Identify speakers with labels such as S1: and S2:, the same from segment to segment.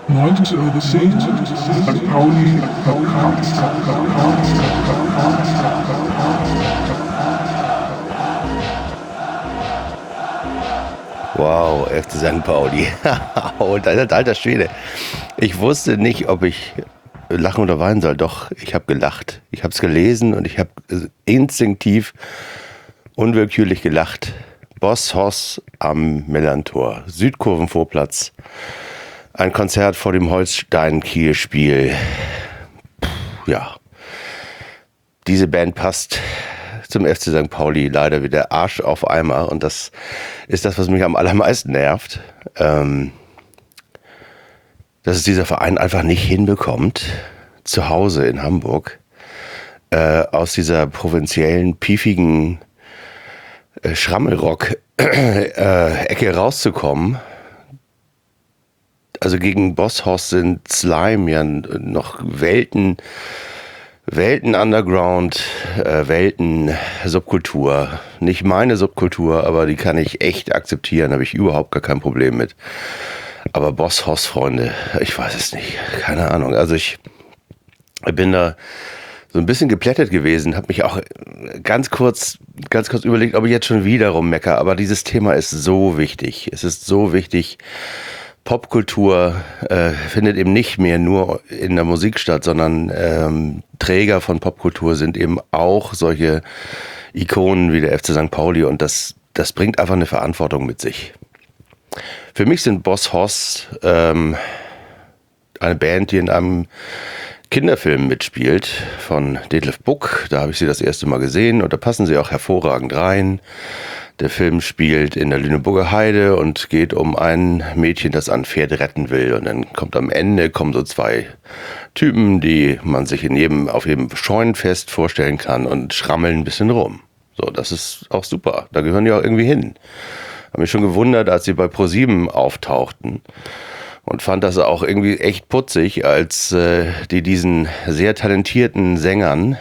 S1: Neuntes übersehen, St. Pauli Podcast.
S2: Wow, FC St. Pauli. Und alter Schwede. Ich wusste nicht, ob ich lachen oder weinen soll. Doch, ich habe gelacht. Ich habe es gelesen und ich habe instinktiv, unwillkürlich gelacht. Boss Hoss am Millantor, Südkurvenvorplatz. Ein Konzert vor dem Holstein-Kiel-Spiel. Ja, diese Band passt zum FC St. Pauli leider wie der Arsch auf Eimer. Und das ist das, was mich am allermeisten nervt. Dass es dieser Verein einfach nicht hinbekommt, zu Hause in Hamburg, aus dieser provinziellen, piefigen Schrammelrock-Ecke rauszukommen. Also gegen Boss-Hoss sind Slime ja noch Welten Underground, Welten Subkultur. Nicht meine Subkultur, aber die kann ich echt akzeptieren, habe ich überhaupt gar kein Problem mit. Aber Boss-Hoss, Freunde, ich weiß es nicht, keine Ahnung. Also ich bin da so ein bisschen geplättet gewesen, habe mich auch ganz kurz überlegt, ob ich jetzt schon wieder rummecker. Aber dieses Thema ist so wichtig. Es ist so wichtig. Popkultur findet eben nicht mehr nur in der Musik statt, sondern Träger von Popkultur sind eben auch solche Ikonen wie der FC St. Pauli und das bringt einfach eine Verantwortung mit sich. Für mich sind Boss Hoss eine Band, die in einem Kinderfilm mitspielt von Detlef Buck. Da habe ich sie das erste Mal gesehen und da passen sie auch hervorragend rein. Der Film spielt in der Lüneburger Heide und geht um ein Mädchen, das ein Pferd retten will. Und dann am Ende so zwei Typen, die man sich auf jedem Scheunenfest vorstellen kann und schrammeln ein bisschen rum. So, das ist auch super. Da gehören die auch irgendwie hin. Habe mich schon gewundert, als sie bei ProSieben auftauchten. Und fand das auch irgendwie echt putzig, als die diesen sehr talentierten Sängern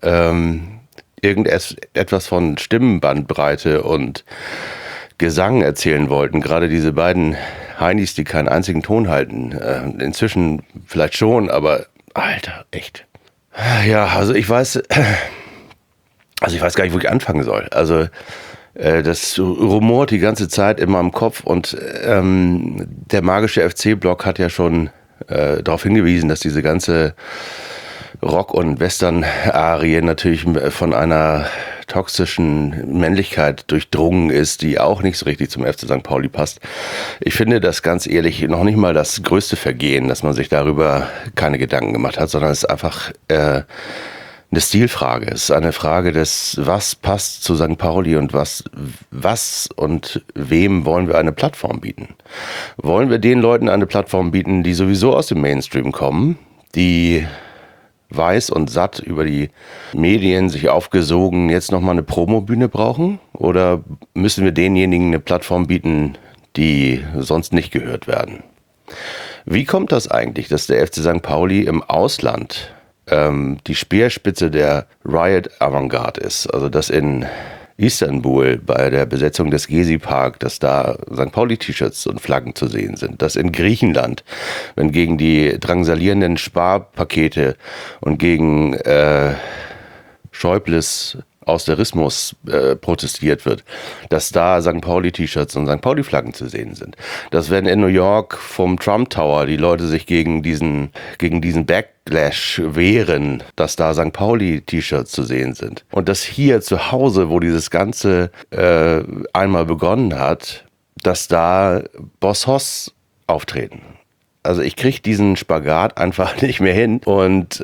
S2: irgendetwas von Stimmenbandbreite und Gesang erzählen wollten. Gerade diese beiden Heinis, die keinen einzigen Ton halten. Inzwischen vielleicht schon, aber Alter, echt. Ja, also ich weiß gar nicht, wo ich anfangen soll. Also das rumort die ganze Zeit in meinem Kopf und der magische FC-Blog hat ja schon darauf hingewiesen, dass diese ganze Rock- und Western-Arie natürlich von einer toxischen Männlichkeit durchdrungen ist, die auch nicht so richtig zum FC St. Pauli passt. Ich finde das ganz ehrlich noch nicht mal das größte Vergehen, dass man sich darüber keine Gedanken gemacht hat, sondern es ist einfach eine Stilfrage. Es ist eine Frage des, was passt zu St. Pauli und was und wem wollen wir eine Plattform bieten? Wollen wir den Leuten eine Plattform bieten, die sowieso aus dem Mainstream kommen, die weiß und satt über die Medien sich aufgesogen jetzt nochmal eine Promobühne brauchen? Oder müssen wir denjenigen eine Plattform bieten, die sonst nicht gehört werden? Wie kommt das eigentlich, dass der FC St. Pauli im Ausland die Speerspitze der Riot-Avantgarde ist? Also dass in Istanbul bei der Besetzung des Gezi-Park, dass da St. Pauli-T-Shirts und Flaggen zu sehen sind. Dass in Griechenland, wenn gegen die drangsalierenden Sparpakete und gegen Schäubles Austerismus protestiert wird, dass da St. Pauli-T-Shirts und St. Pauli-Flaggen zu sehen sind. Dass wenn in New York vom Trump Tower die Leute sich gegen diesen Backlash wehren, dass da St. Pauli-T-Shirts zu sehen sind. Und dass hier zu Hause, wo dieses Ganze einmal begonnen hat, dass da Boss Hoss auftreten. Also ich kriege diesen Spagat einfach nicht mehr hin und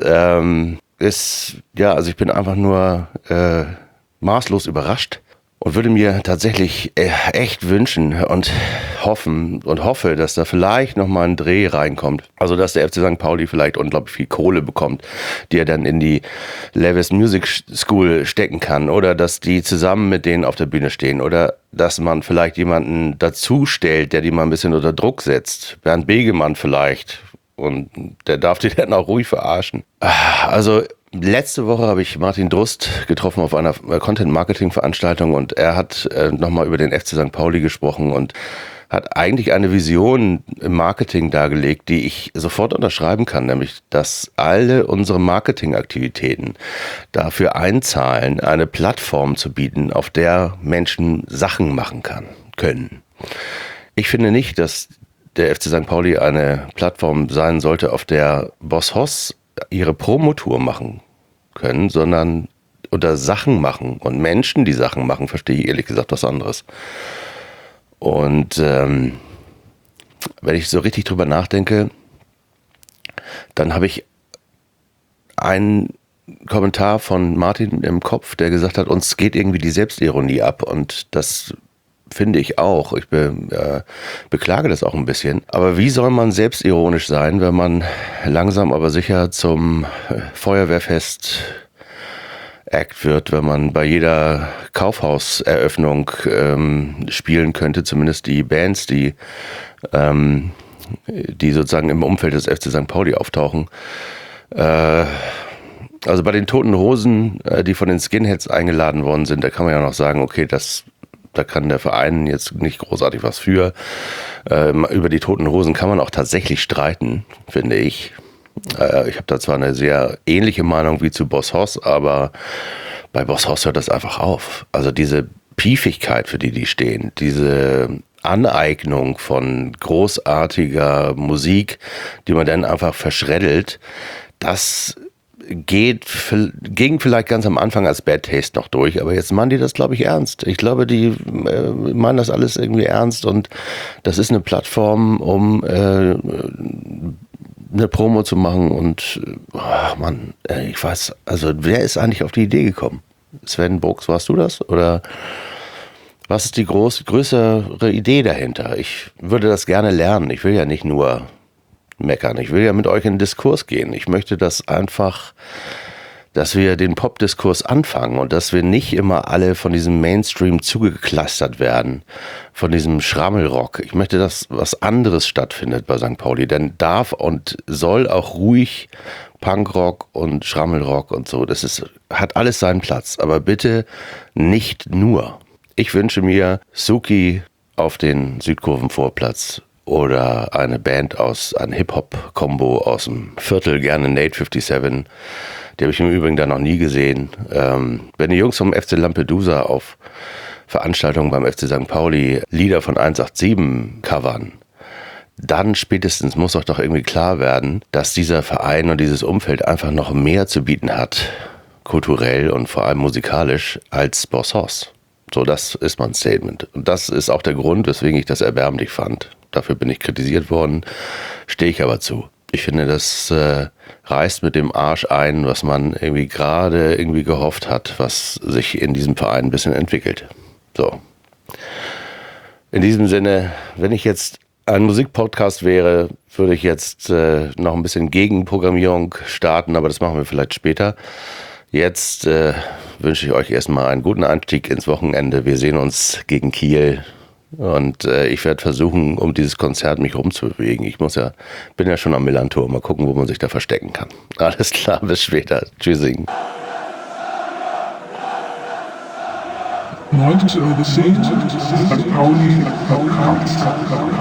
S2: ich bin einfach nur maßlos überrascht und würde mir tatsächlich echt wünschen und hoffe, dass da vielleicht nochmal ein Dreh reinkommt. Also, dass der FC St. Pauli vielleicht unglaublich viel Kohle bekommt, die er dann in die Levis Music School stecken kann. Oder dass die zusammen mit denen auf der Bühne stehen. Oder dass man vielleicht jemanden dazu stellt, der die mal ein bisschen unter Druck setzt. Bernd Begemann vielleicht. Und der darf die dann auch ruhig verarschen. Also letzte Woche habe ich Martin Drust getroffen auf einer Content-Marketing-Veranstaltung und er hat nochmal über den FC St. Pauli gesprochen und hat eigentlich eine Vision im Marketing dargelegt, die ich sofort unterschreiben kann, nämlich, dass alle unsere Marketingaktivitäten dafür einzahlen, eine Plattform zu bieten, auf der Menschen Sachen machen können. Ich finde nicht, dass der FC St. Pauli eine Plattform sein sollte, auf der Boss Hoss ihre Promotour machen können, sondern unter Sachen machen und Menschen, die Sachen machen, verstehe ich ehrlich gesagt was anderes. Und wenn ich so richtig drüber nachdenke, dann habe ich einen Kommentar von Martin im Kopf, der gesagt hat, uns geht irgendwie die Selbstironie ab, und das finde ich auch. Ich beklage das auch ein bisschen. Aber wie soll man selbstironisch sein, wenn man langsam aber sicher zum Feuerwehrfest Act wird, wenn man bei jeder Kaufhauseröffnung spielen könnte, zumindest die Bands, die sozusagen im Umfeld des FC St. Pauli auftauchen. Also bei den Toten Hosen, die von den Skinheads eingeladen worden sind, da kann man ja noch sagen, okay, da kann der Verein jetzt nicht großartig was für. Über die Toten Hosen kann man auch tatsächlich streiten, finde ich. Ich habe da zwar eine sehr ähnliche Meinung wie zu Boss Hoss, aber bei Boss Hoss hört das einfach auf. Also diese Piefigkeit, für die stehen, diese Aneignung von großartiger Musik, die man dann einfach verschreddelt, das ging vielleicht ganz am Anfang als Bad Taste noch durch, aber jetzt meinen die das, glaube ich, ernst. Ich glaube, die meinen das alles irgendwie ernst, und das ist eine Plattform, um eine Promo zu machen, und ich weiß, also wer ist eigentlich auf die Idee gekommen? Sven Brooks, warst du das? Oder was ist die größere Idee dahinter? Ich würde das gerne lernen. Ich will ja nicht nur meckern. Ich will ja mit euch in den Diskurs gehen. Ich möchte dass wir den Popdiskurs anfangen und dass wir nicht immer alle von diesem Mainstream zugeklustert werden, von diesem Schrammelrock. Ich möchte, dass was anderes stattfindet bei St. Pauli, denn darf und soll auch ruhig Punkrock und Schrammelrock und so. Hat alles seinen Platz, aber bitte nicht nur. Ich wünsche mir Suki auf den Südkurvenvorplatz oder eine Band ein Hip-Hop-Kombo aus dem Viertel, gerne Nate 57. Die habe ich im Übrigen da noch nie gesehen. Wenn die Jungs vom FC Lampedusa auf Veranstaltungen beim FC St. Pauli Lieder von 187 covern, dann spätestens muss doch irgendwie klar werden, dass dieser Verein und dieses Umfeld einfach noch mehr zu bieten hat, kulturell und vor allem musikalisch, als Boss Hoss. So, das ist mein Statement. Und das ist auch der Grund, weswegen ich das erbärmlich fand. Dafür bin ich kritisiert worden, stehe ich aber zu. Ich finde, das reißt mit dem Arsch ein, was man gerade gehofft hat, was sich in diesem Verein ein bisschen entwickelt. So. In diesem Sinne, wenn ich jetzt ein Musikpodcast wäre, würde ich jetzt noch ein bisschen Gegenprogrammierung starten, aber das machen wir vielleicht später. Jetzt wünsche ich euch erstmal einen guten Einstieg ins Wochenende. Wir sehen uns gegen Kiel. Und ich werde versuchen, um dieses Konzert mich rumzubewegen. Bin ja schon am Millantor. Mal gucken, wo man sich da verstecken kann. Alles klar, bis später. Tschüssing.
S1: 9. St. Pauli Podcast.